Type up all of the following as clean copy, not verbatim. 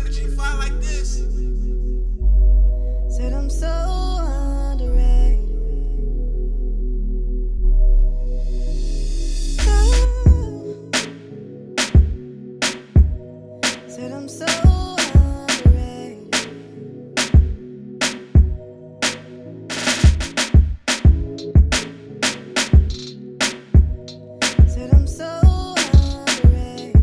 energy fly like this. Said I'm so underrated. Said I'm so underrated. Said I'm so underrated.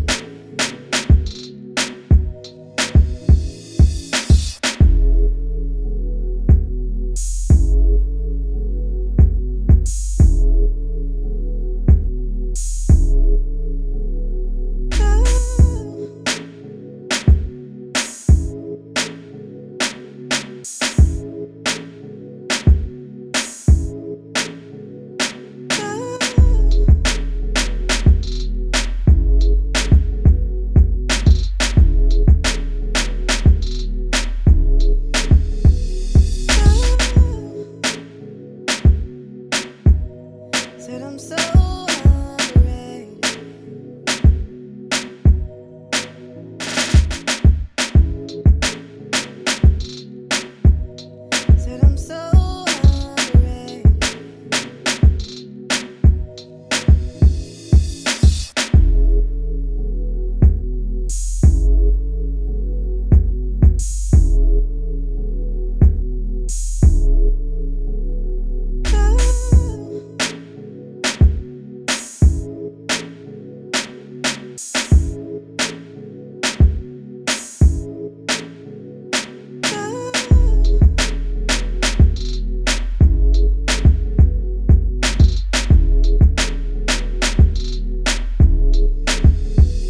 Said I'm so underrated. Said I'm so underrated.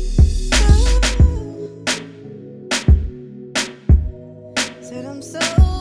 Said I'm so